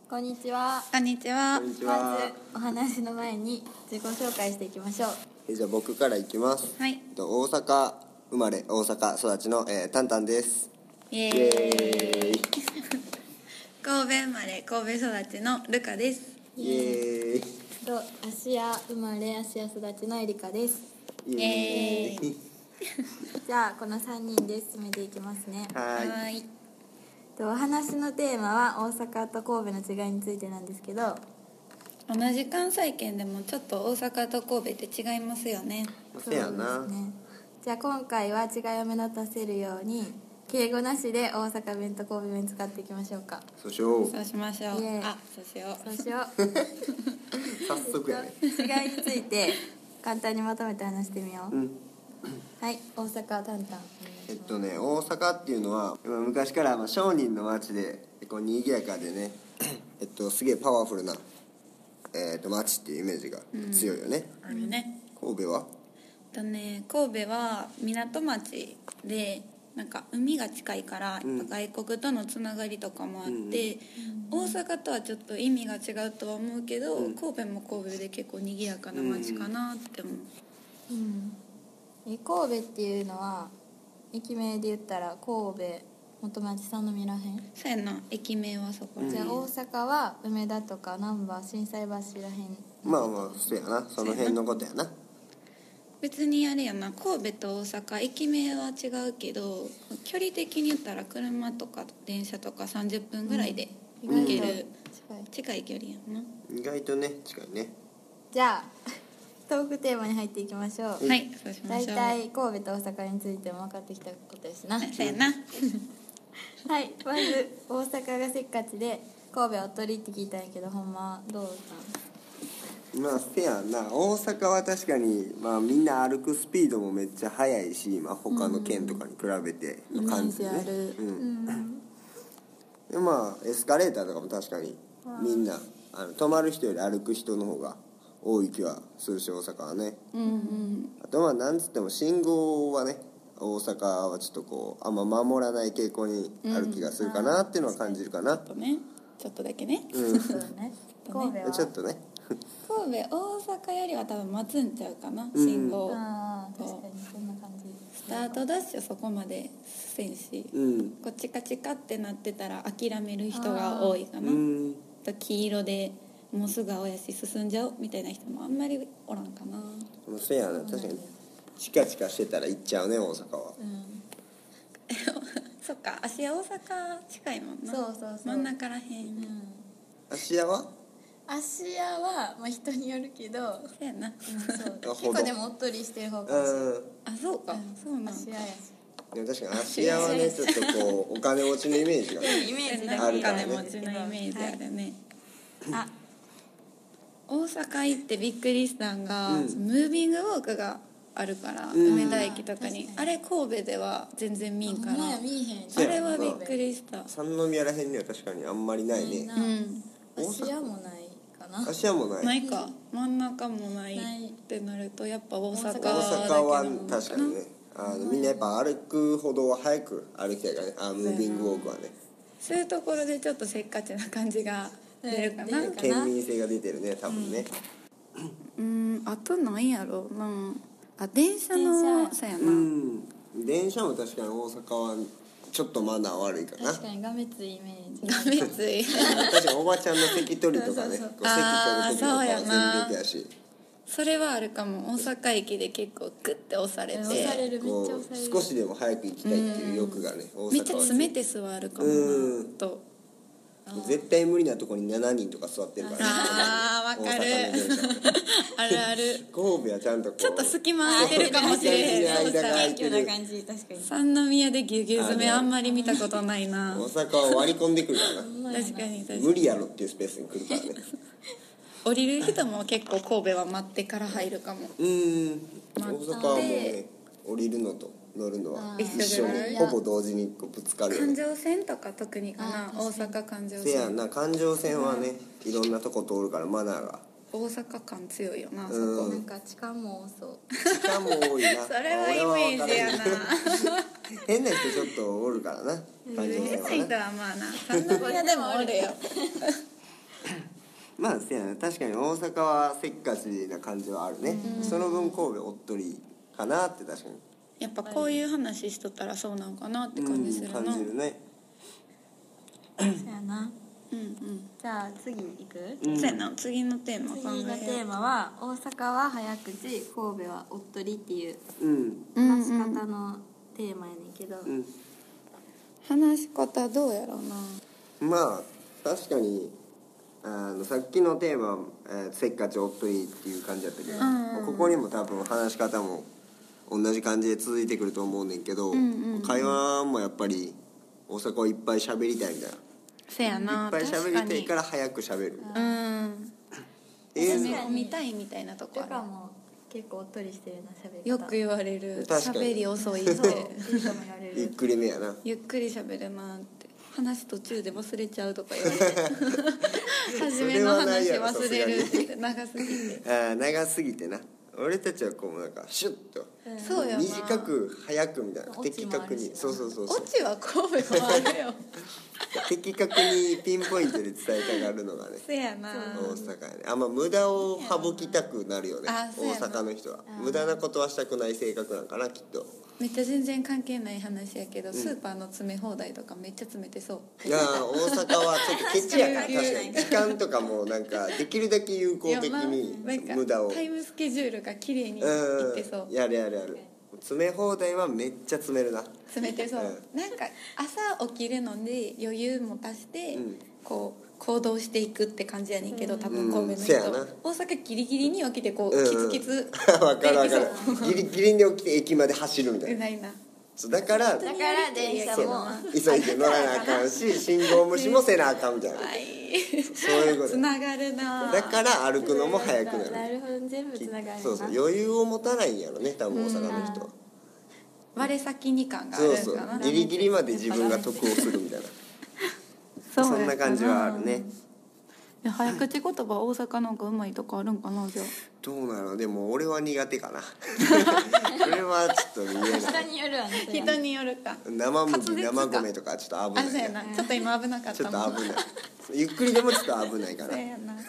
こんにちは。 こんにちは。 こんにちまは。 ずお話の前に自己紹介していきましょう。 じゃあ僕からいきます。 はい。 大阪生まれ大阪育ちの、タンタンです。 イエイエーイ。 ーイ神戸生まれ神戸育ちのルカです。 イエーイと芦屋生まれ芦屋育ちのエリカです。 イエーイじゃあこの3人で進めていきますね。 はーい。 い。 お話のテーマは大阪と神戸の違いについてなんですけど、 同じ関西圏でもちょっと大阪と神戸って違いますよね。 せやな。 そうですね。じゃあ今回は違いを目立たせるように敬語なしで大阪弁と神戸弁使っていきましょうか。 そうしよう。 そうしましょうイエーイ。 そうしよう。 そうしよう。 早速やね。 違いについて簡単にまとめて話してみよう。 うん。 はい、大阪タンタン。 大阪っていうのは昔から商人の町で結構賑やかでねすげえパワフルな町っていうイメージが強いよね。 あるね。 神戸は神戸は港町でなんか海が近いからやっぱ外国とのつながりとかもあって、大阪とはちょっと意味が違うとは思うけど、神戸も神戸で結構賑やかな町かなって思う。 神戸っていうのは駅名で言ったら神戸元町三宮らへん、 そうやな、駅名はそこ、 じゃあ大阪は梅田とか難波心斎橋らへん。 まあそうやな、その辺のことやな。 別にあれやな、神戸と大阪駅名は違うけど距離的に言ったら車とか電車とか30分ぐらいで行ける、近い距離やんな。 意外とね近いね。 じゃあトークテーマに入っていきましょう。 はい、そうしま大しょう。 体神戸と大阪についても分かってきたことですな。 そうやな。 はい、まず大阪がせっかちで神戸はおっとりって聞いたんやけど、ほんまはどうせやな、大阪は確かに、みんな歩くスピードもめっちゃ速いし、他の県とかに比べての感じね。 イメージある。 でエスカレーターとかも確かにみんな泊まる人より歩く人の方が多い気はするし、大阪はね。あとなんつっても信号はね、大阪はちょっとあんま守らない傾向にある気がするかなっていうのは感じるかな。 ちょっとだけね。 そうね。神戸はちょっとね。 神戸大阪よりは多分待つんちゃうかな、信号。 ああ、確かにそんな感じ。 スタートダッシュそこまでせんし、こっちカチカってなってたら諦める人が多いかな。黄色でもうすぐ青やし進んじゃおうみたいな人もあんまりおらんかな。 せやな、確かにチカチカしてたら行っちゃうね、大阪は。 そっか、芦屋大阪近いもんな。 そうそうそう真ん中らへん。 芦屋は芦屋は人によるけど、 そうやな。 そう結構でもおっとりしてる方かもしれない。 あ、そうか、そうなんだ。 芦屋やし。 でも確かに芦屋はね、ちょっとお金持ちのイメージがイメージだけあるからね。 お金持ちのイメージあるね。 あ、 大阪行ってびっくりしたんが、ムービングウォークがあるから、梅田駅とかにあれ神戸では全然見んから、 ほんまや見えへん。 あれはびっくりした。 三宮らへんには確かにあんまりないね。 芦屋もないかな。 芦屋もない。 ないか、真ん中もないってなるとやっぱ大阪だけ大阪はなのかな。 確かにね、みんなやっぱ歩くほどは早く歩きたいからね、ムービングウォークはね。 そういうところでちょっとせっかちな感じが出るかな。 県民性が出てるね、多分ね。 あと何やろうな。あ、電車のそうやな。 電車も確かに大阪はちょっとマナー悪いかな。 確かにがめついイメージ。 がめつい。 確かにおばちゃんの席取りとかね、席取る時とかそうやな全然やし、 それはあるかも。大阪駅で結構グッて押されて、 押される、めっちゃ押される。 少しでも早く行きたいっていう欲がね、大阪はめっちゃ詰めて座るかもなと。 絶対無理なとこに7人とか座ってるからね。 あー、わかる。 大阪の電車あるある。 神戸はちゃんとちょっと隙間空いてるかもしれへん。 間が空い謙てる。 虚な感じ、確かに。 三宮でぎゅうぎゅう詰めあんまり見たことないな。 大阪は割り込んでくるからな。 確かに確かに。 無理やろっていうスペースに来るからね。 降りる人も結構神戸は待ってから入るかも。 大阪はもうね、降りるのと乗るのは一緒一緒ぐらいにほぼ同時にぶつかるよね。 環状線とか特にかな。大阪環状線。 せやな、環状線はね、いろんなとこ通るからマナーが。 大阪感強いよな、そこ。 なんか痴漢も多そう。 時間も多いな。 それはイメージやな。 変な人ちょっとおるからな、環状線はな。 変な人はまあな、三宮でもおるよ。 まあせやな、確かに大阪はせっかちな感じはあるね。その分神戸おっとりかなって確かにやっぱこういう話しとったらそうなんかなって感じするな。 感じるね。 そうやな。 うんうんじゃあ次行く？ そうやな、次のテーマ考次のテえよーマは大阪は早口、神戸はおっとりっていううん話し方のテーマやねんけど、 うん。 話し方どうやろうな。 まあ確かにさっきのテーマ、せっかちおっとりっていう感じだったけど、ここにも多分話し方も同じ感じで続いてくると思うねんけど、会話もやっぱり大阪をいっぱい喋りたいみたいな、 せやな、 いっぱい喋りたいから早く喋る詰め込みたいみたいなとこある。 とかも結構おっとりしてるな喋り方。 よく言われる。 確かに喋り遅いってそういいとも言われゆっる。 くりめやな。 ゆっくり喋るなって話途中で忘れちゃうとか言われて初めの話忘れるって長すぎて。 長すぎてな。俺たちはこうなんかシュッとそうやな。 短く早くみたいな、 オチ的もあるしな確にそうそうそうオそうチは神戸もあるよ。 的確にピンポイントで伝えたがるのがねせやな。 大阪やね。あんま無駄を省きたくなるよね大あそうやな阪の人は。無駄なことはしたくない性格なんかなきっと。 めっちゃ全然関係ない話やけど、スーパーの詰め放題とかめっちゃ詰めてそう。 いやー大阪はちょっとケチやから確かに時間とかもなんかできるだけ有効的になんか無駄をタイムスケジュールが綺麗にいってそう。 やるやるやる。詰め放題はめっちゃ詰めるな。 詰めてそう、なんか朝起きるので余裕も足して、こう行動していくって感じやねんけど、多分神戸の人、 せやな大阪ギリギリに起きてこう、キツキツわかるわかるでギリギリに起きて駅まで走るみたいな。 ないな。 そうだからだから電車も急いで乗らなあかんし信号無視もせなあかんみたいな、 はいそういうことつながるな。 だから歩くのも早くなる。 なるほど、全部つながるな。 そうそう余裕を持たないんやろね多分大阪の人は。 我先に感があるそうそうんかな。 ギリギリまで自分が得をするみたいなそんな感じはあるね。 早口言葉大阪なんかうまいとかあるんかな。じゃあどうなの。でも俺は苦手かなそれはちょっと言えない。 人によるわね。それは人によるか。 生麦滑舌か生米とかちょっと危あ、そうやないな。ちょっと今危なかっちょたもん。 っと危ないゆっくりでもちょっと危ないからそうやな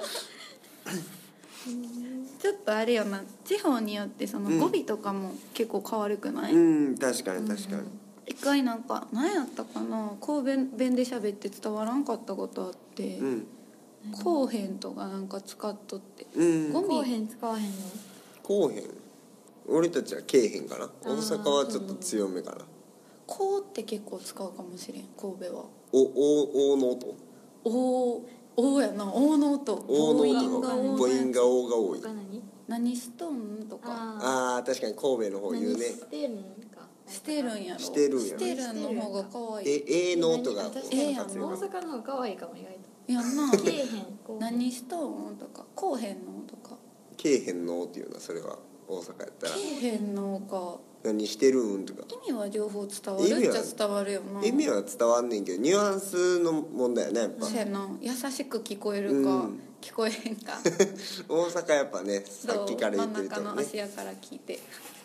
ちょっとあれよな、地方によってその語尾とかも結構変わるくない？ うん確かに確かに、 一回なんか何やったかな、神戸弁で喋って伝わらんかったことあって、こうへんとかなんか使っとって、 うん語尾こうへん使わへんの？ こうへん。俺たちはけえへんかな。大阪はちょっと強めかな。 こうって結構使うかもしれん、神戸は。 おの音おやな、おの音。 おの母音が音が母音がおが多い。 他何？ 何しとんとかああ確かに神戸の方言うね。 何してるんか。 してるんやろ。 してるんやろしてるんの方が可愛い。 えの音が確かに大やんな阪の方が可愛いかも意外と。 やんな。 けえへん。こう何しとんとか、こうへんのとか。 けえへんのっていうのはそれは大阪やったらけえへんのか。 何してるんとか意味は両方伝わるっちゃ伝わるよな。 意味は伝わんねんけどニュアンスの問題やねやっぱそうやな、優しく聞こえるか、聞こえへんか。 大阪やっぱねさっきから言ってると真ん中のね芦屋から聞いて。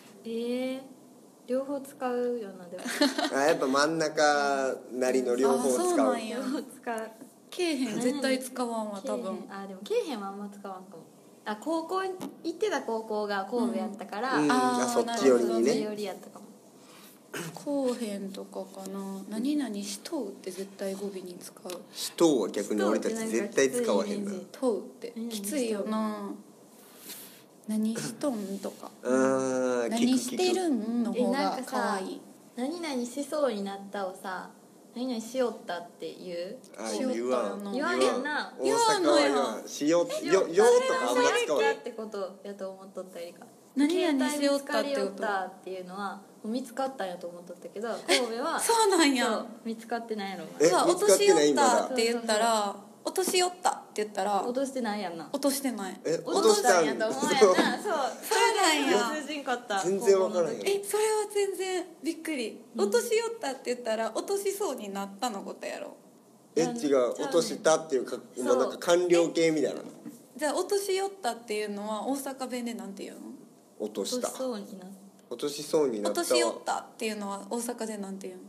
両方使うよなでも。 やっぱ真ん中なりの両方使う。 あそうなんや両方使う。 けえへん絶対使わんわ多分。 でもけえへんはあんま使わんかも。高校行ってた高校が神戸やったから、 そっち寄りにそっちね寄りやったかも。 こうへんとかかな。何々しとうって絶対語尾に使う。 人は逆に俺たち絶対使わへんな。 とうってきついよな。何しとんとか。何してるんの方が可愛い。 何々しそうになったをさ、何々しよったって言う？ 言わん言わんやんな。 大阪は言わんしようとかあんま使わへん。 ってことやと思っとったりか。 何々しよったってこと携帯見つかりよったっていうのはもう見つかったんやと思っとったけど、神戸はそうなんや。 そう見つかってないやろ。 さあ見つかって落としよっないまだたって言ったら、落としよったって言ったら落としてないやんな。 落としてない。 落落としとしたたんんやと思うやんな。そう。 そうなんや。 通じんかった。 全然わからへん。 それは全然びっくり。落としよったって言ったら落としそうになったのことやろ。 違う落としたっていうかもうなんか完了形みたいな。 じゃあ落としよったっていうのは大阪弁でなんて言うの？ 落とした落としそうになっ落としそうになった落としよったっていうのは大阪でなんて言うの？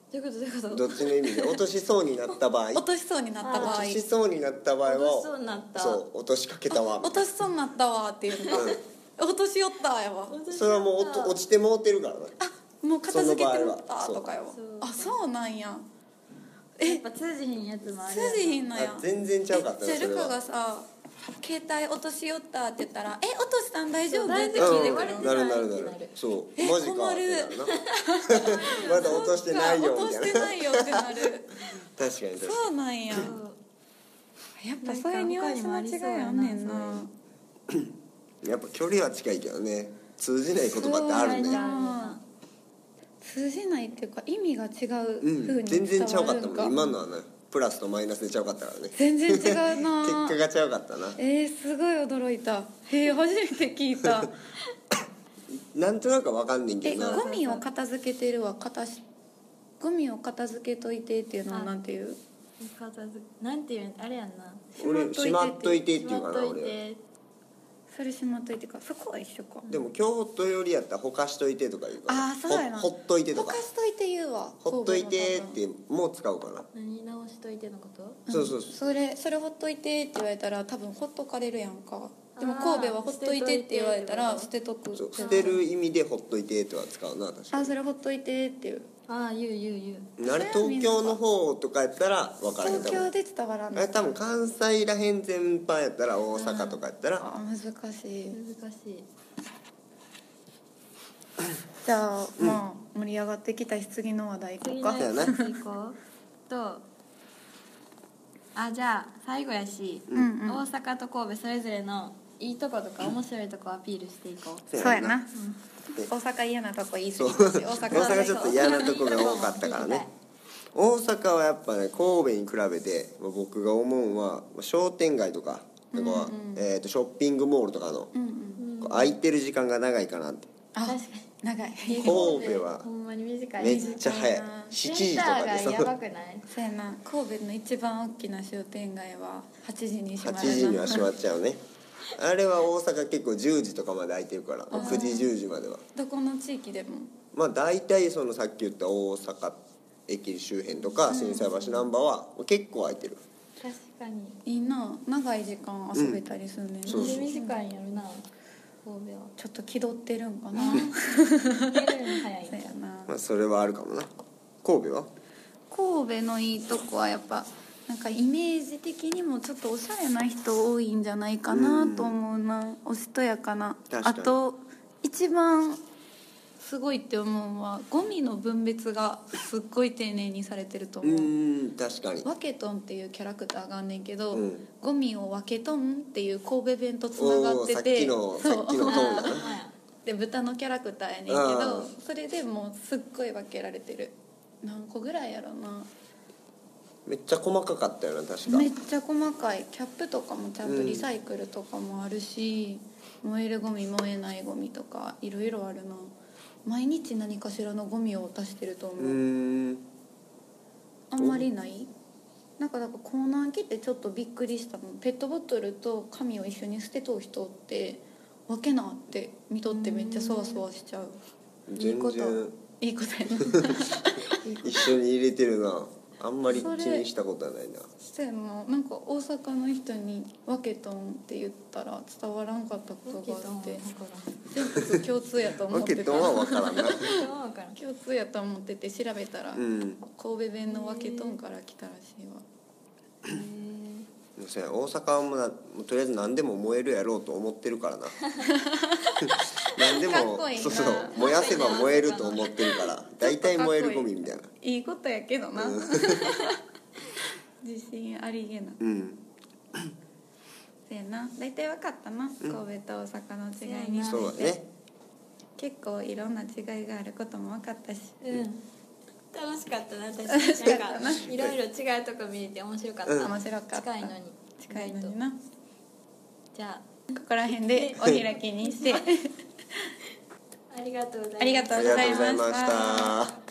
どういうことどういうこと？ どっちの意味で落としそうになった場合落としそうになった場合落としそうになった場合は落としそうになったそう落としかけたわ落としそうになったわっていうのか、落としよったやわ、 それはもう落ちてもうてるからねもう片付けてもっその場合はたとかやわ。 そうあ、そうなんや。 やっぱ通じひんやつもある通じひんのや。 あ全然ちゃうかったねじゃあルカそれはがさ携帯落としよったって言ったら「落としたん大丈夫?」 そうって聞いてくるなるなるなるそうマジかってなるなまだ落としてないよみたいな落としてないよってなる確かに確かにそうなんや。やっぱそういうニュアンス間違いあんねんな。 やっぱ距離は近いけどね通じない言葉ってあるね通じないっていうか意味が違ううん風に全然ちゃうか伝わるんか。 ったもん今のはねプラスとマイナスでちゃうかったからね全然違うな結果がちゃうかったなすごい驚いた。初めて聞いた。 なんとなくわかんねんけどなゴミを片付けてるはゴミを片付けといてっていうのはなんていう？ なんていうあれやんな。 俺しまっといてっていうかしまっといな俺て。 それしまっといてか、そこは一緒か。 でも京都よりやったらほかしといてとか言うからあーそうやなほっといてとかほかしといて言うわ。 ほっといてってもう使うかな何直しといてのこと？ そうそうそうそれほっといてって言われたら多分ほっとかれるやんか。でも神戸はほっといてって言われたら捨てとく。 そう捨てる意味でほっといてとは使うな確かあ、それほっといてっていう。 ああ言うにあれ東京の方とかやったら分からへん東京で伝わらない。 あれ多分関西らへん全般やったら大阪とかやったらあ、難しい。 難しい。 じゃあ、まあ盛り上がってきたし次の話題行こうか。 次のそうやなやつ行こうとじゃあ最後やし、 うんうん。 大阪と神戸それぞれのいいとことか面白いとこアピールしていこう。 そうやな。 で大阪嫌なとこ言い過そうぎたし、 大阪ちょっと嫌なとこが多かったからね大阪はやっぱね神戸に比べて僕が思うのは商店街とか、ショッピングモールとかの空いてる時間が長いかなってあ、 確かに長い。 神戸はほんまに短い。 めっちゃ早い7 セン時とターがかでやばくない？ そうやな。神戸の一番大きな商店街は8時に閉ま 8 るな。 時には閉まっちゃうねあれは大阪結構10時とかまで空いてるから9時10時まではどこの地域でも。 まあ大体そのさっき言った大阪駅周辺とか心斎橋難波は結構空いてる確かに。 いいな。長い時間遊べたりするねんな。 そうなんで短いんやろな神戸は。 ちょっと気取ってるんかな。 出るの早いそうやな。 まあそれはあるかもな神戸は神戸のいいとこはやっぱなんかイメージ的にもちょっとおしゃれな人多いんじゃないかなと思うな。おしとやかな。 確かにあと一番すごいって思うのはゴミの分別がすっごい丁寧にされてると思う。 確かにワケトンっていうキャラクターがあんねんけど、 うんゴミをワケトンっていう神戸弁とつながってて、 さっきのトーンだなで豚のキャラクターやねんけあど、それでもうすっごい分けられてる。何個ぐらいやろな。 めっちゃ細かかったよな確かめっちゃ細かい。キャップとかもちゃんとリサイクルとかもあるし、燃えるゴミ燃えないゴミとかいろいろあるな。毎日何かしらのゴミを出してると思う。あんまりない。なんかコーナー来てちょっとびっくりしたの。ペットボトルと紙を一緒に捨てとう人って分けなって見とってめっちゃそわそわしちゃう。 全然いいことやな。 一緒に入れてるなあんまり気にしたことはないなそうやな。なんか大阪の人に「ワケトン」って言ったら伝わらんかったことがあって全部共通やと思ワってた。 ケットは分からんな共通やと思ってて調べたら、 うん神戸弁のワケトンから来たらしいわ。 そうや大阪はもうとりあえず何でも燃えるやろうと思ってるからな何でもかっこいいなそう燃やせば燃えると思ってるから大体燃えるゴミみたいないいことやけどな。自信ありげな。そうやな。大体分かったな、神戸と大阪の違いについて。 そうだね結構いろんな違いがあることも分かったし、 楽しかったな確かに。なんかいろいろ違うとこ見れて面白かった。 面白かった。 近いのに。 近いのにな。 じゃここら辺でお開きにしてありがとうございます。 ありがとうありがとうございました